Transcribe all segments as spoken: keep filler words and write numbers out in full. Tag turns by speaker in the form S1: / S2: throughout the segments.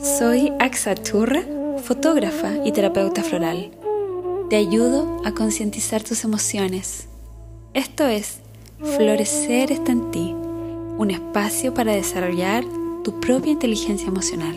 S1: Soy Axa Churra, fotógrafa y terapeuta floral. Te ayudo a concientizar tus emociones. Esto es Florecer está en ti, un espacio para desarrollar tu propia inteligencia emocional.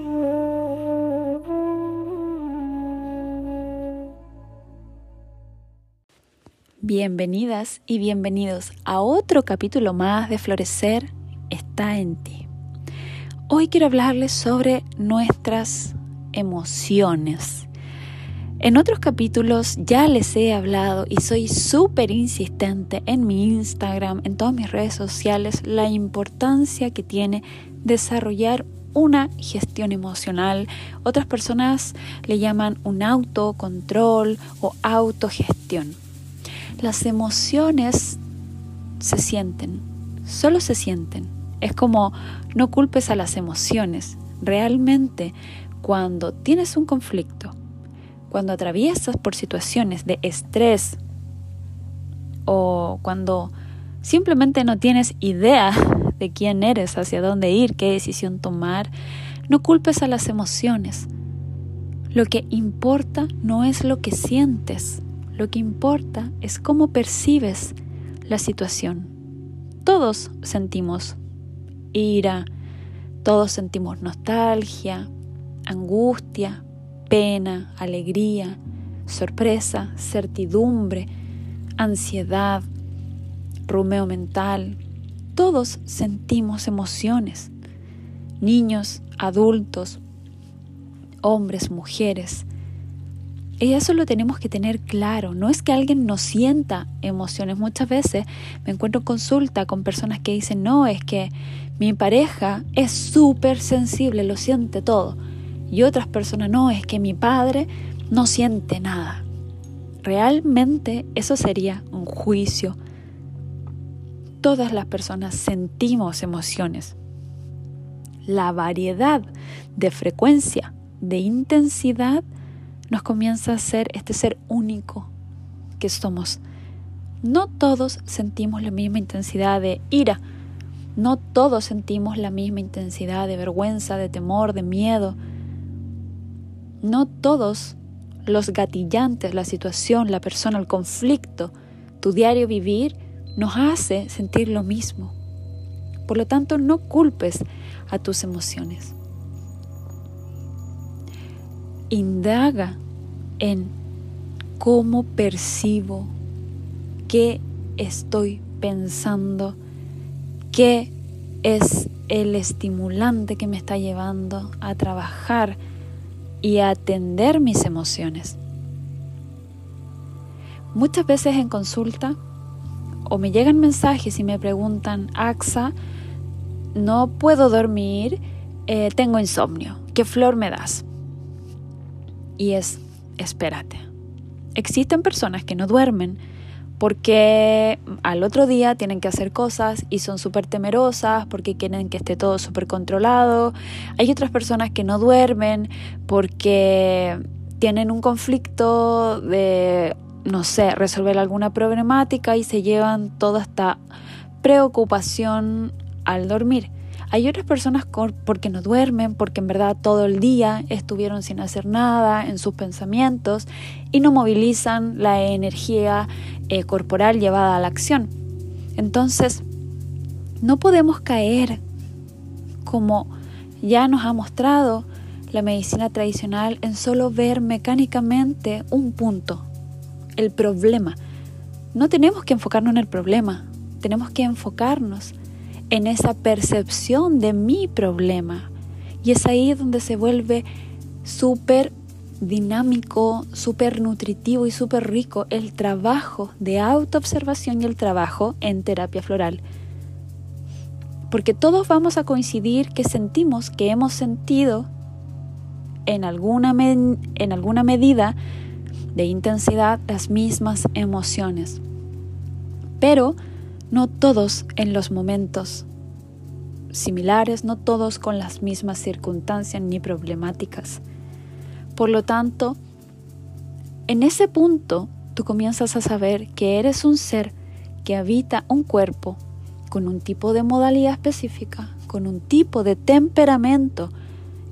S1: Bienvenidas y bienvenidos a otro capítulo más de Florecer está en ti. Hoy quiero hablarles sobre nuestras emociones. En otros capítulos ya les he hablado y soy súper insistente en mi Instagram, en todas mis redes sociales, la importancia que tiene desarrollar una gestión emocional. Otras personas le llaman un autocontrol o autogestión. Las emociones se sienten, solo se sienten. Es como no culpes a las emociones. Realmente, cuando tienes un conflicto, cuando atraviesas por situaciones de estrés o cuando simplemente no tienes idea de quién eres, hacia dónde ir, qué decisión tomar, no culpes a las emociones. Lo que importa no es lo que sientes, lo que importa es cómo percibes la situación. Todos sentimos ira, todos sentimos nostalgia, angustia, pena, alegría, sorpresa, certidumbre, ansiedad, rumeo mental. Todos sentimos emociones. Niños, adultos, hombres, mujeres. Y eso lo tenemos que tener claro. No es que alguien no sienta emociones. Muchas veces me encuentro en consulta con personas que dicen, no, es que mi pareja es súper sensible, lo siente todo. Y otras personas, no, es que mi padre no siente nada. Realmente eso sería un juicio. Todas las personas sentimos emociones. La variedad de frecuencia, de intensidad, nos comienza a hacer este ser único que somos. No todos sentimos la misma intensidad de ira. No todos sentimos la misma intensidad de vergüenza, de temor, de miedo. No todos los gatillantes, la situación, la persona, el conflicto, tu diario vivir nos hace sentir lo mismo. Por lo tanto, no culpes a tus emociones. Indaga en cómo percibo, qué estoy pensando, qué es el estimulante que me está llevando a trabajar y a atender mis emociones. Muchas veces en consulta o me llegan mensajes y me preguntan, Axa, no puedo dormir, eh, tengo insomnio, ¿qué flor me das? Y es, espérate, existen personas que no duermen porque al otro día tienen que hacer cosas y son súper temerosas porque quieren que esté todo súper controlado. Hay otras personas que no duermen porque tienen un conflicto de, no sé, resolver alguna problemática y se llevan toda esta preocupación al dormir. Hay otras personas porque no duermen, porque en verdad todo el día estuvieron sin hacer nada en sus pensamientos y no movilizan la energía eh, corporal llevada a la acción. Entonces, no podemos caer, como ya nos ha mostrado la medicina tradicional, en solo ver mecánicamente un punto, el problema. No tenemos que enfocarnos en el problema, tenemos que enfocarnos en esa percepción de mi problema. Y es ahí donde se vuelve súper dinámico, súper nutritivo y súper rico el trabajo de autoobservación y el trabajo en terapia floral. Porque todos vamos a coincidir que sentimos que hemos sentido en alguna, me- en alguna medida de intensidad las mismas emociones. Pero no todos en los momentos similares, no todos con las mismas circunstancias ni problemáticas. Por lo tanto, en ese punto tú comienzas a saber que eres un ser que habita un cuerpo con un tipo de modalidad específica, con un tipo de temperamento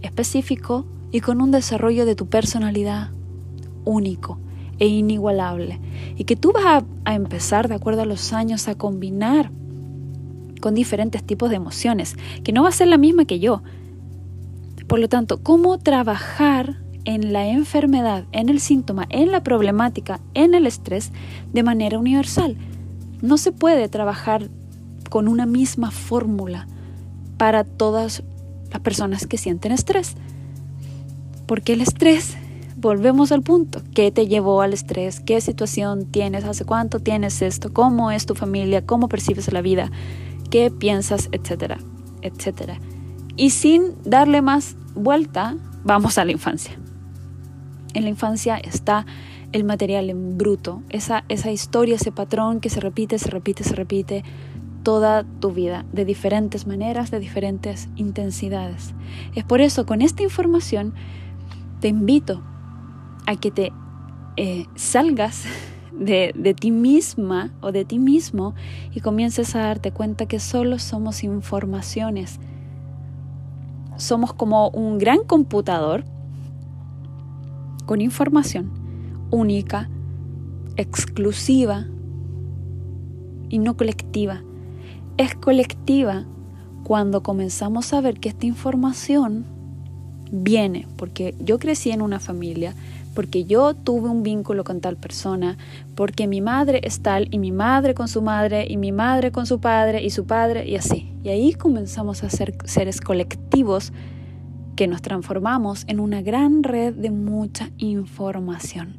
S1: específico y con un desarrollo de tu personalidad único e inigualable, y que tú vas a, a empezar de acuerdo a los años a combinar con diferentes tipos de emociones, que no va a ser la misma que yo. Por lo tanto, ¿cómo trabajar en la enfermedad, en el síntoma, en la problemática, en el estrés de manera universal? No se puede trabajar con una misma fórmula para todas las personas que sienten estrés, porque el estrés, volvemos al punto, ¿qué te llevó al estrés? ¿Qué situación tienes? ¿Hace cuánto tienes esto? ¿Cómo es tu familia? ¿Cómo percibes la vida? ¿Qué piensas? Etcétera, etcétera. Y sin darle más vuelta, vamos a la infancia. En la infancia está el material en bruto, esa, esa historia, ese patrón que se repite, se repite, se repite toda tu vida, de diferentes maneras, de diferentes intensidades. Es por eso, con esta información, te invito a que te eh, salgas de, de ti misma o de ti mismo y comiences a darte cuenta que solo somos informaciones. Somos como un gran computador con información única, exclusiva y no colectiva. Es colectiva cuando comenzamos a ver que esta información viene porque yo crecí en una familia, porque yo tuve un vínculo con tal persona, porque mi madre es tal y mi madre con su madre y mi madre con su padre y su padre y así. Y ahí comenzamos a ser seres colectivos que nos transformamos en una gran red de mucha información.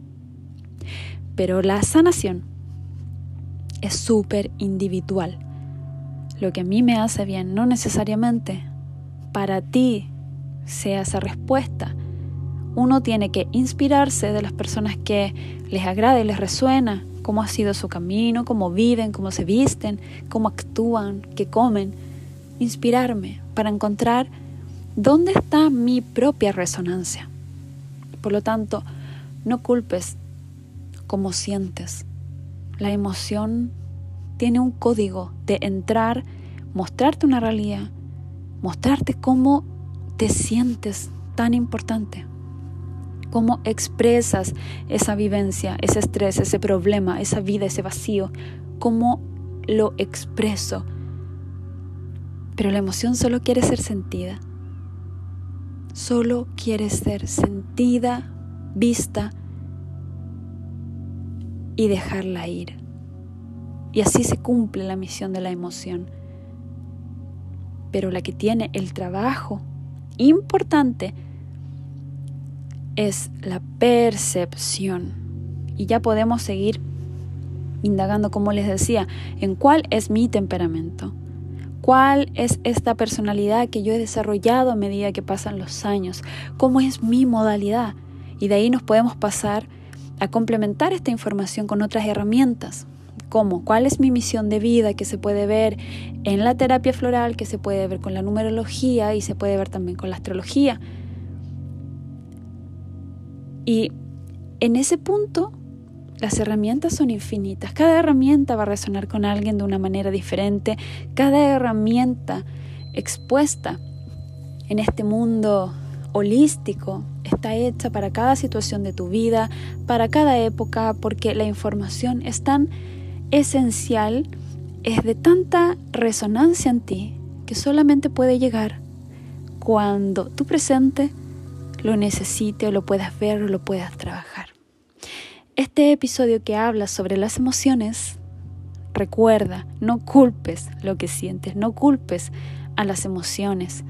S1: Pero la sanación es súper individual. Lo que a mí me hace bien no necesariamente para ti sea esa respuesta. Uno tiene que inspirarse de las personas que les agrada y les resuena, cómo ha sido su camino, cómo viven, cómo se visten, cómo actúan, qué comen. Inspirarme para encontrar dónde está mi propia resonancia. Por lo tanto, no culpes cómo sientes. La emoción tiene un código de entrar, mostrarte una realidad, mostrarte cómo te sientes tan importante. Cómo expresas esa vivencia, ese estrés, ese problema, esa vida, ese vacío. Cómo lo expreso. Pero la emoción solo quiere ser sentida. Solo quiere ser sentida, vista y dejarla ir. Y así se cumple la misión de la emoción. Pero la que tiene el trabajo importante es la percepción. Y ya podemos seguir indagando, como les decía, en cuál es mi temperamento, cuál es esta personalidad que yo he desarrollado a medida que pasan los años, cómo es mi modalidad. Y de ahí nos podemos pasar a complementar esta información con otras herramientas, como cuál es mi misión de vida, que se puede ver en la terapia floral, que se puede ver con la numerología y se puede ver también con la astrología. Y en ese punto, las herramientas son infinitas. Cada herramienta va a resonar con alguien de una manera diferente. Cada herramienta expuesta en este mundo holístico está hecha para cada situación de tu vida, para cada época, porque la información es tan esencial, es de tanta resonancia en ti, que solamente puede llegar cuando tu presente lo necesite o lo puedas ver o lo puedas trabajar. Este episodio que habla sobre las emociones, recuerda, no culpes lo que sientes, no culpes a las emociones.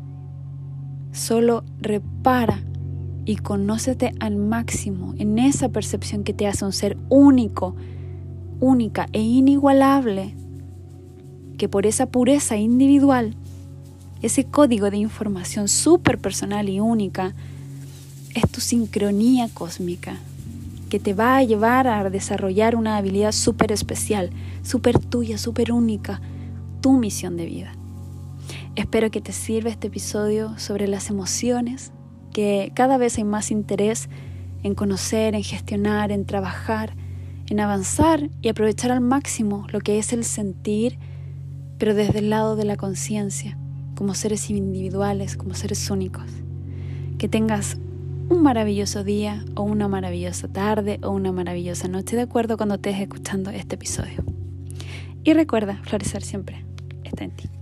S1: Solo repara y conócete al máximo en esa percepción que te hace un ser único, única e inigualable, que por esa pureza individual, ese código de información súper personal y única, es tu sincronía cósmica, que te va a llevar a desarrollar una habilidad súper especial, súper tuya, súper única, tu misión de vida. Espero que te sirva este episodio sobre las emociones, que cada vez hay más interés en conocer, en gestionar, en trabajar, en avanzar y aprovechar al máximo lo que es el sentir, pero desde el lado de la conciencia, como seres individuales, como seres únicos. Que tengas un maravilloso día o una maravillosa tarde o una maravillosa noche, de acuerdo cuando estés escuchando este episodio. Y recuerda, florecer siempre está en ti.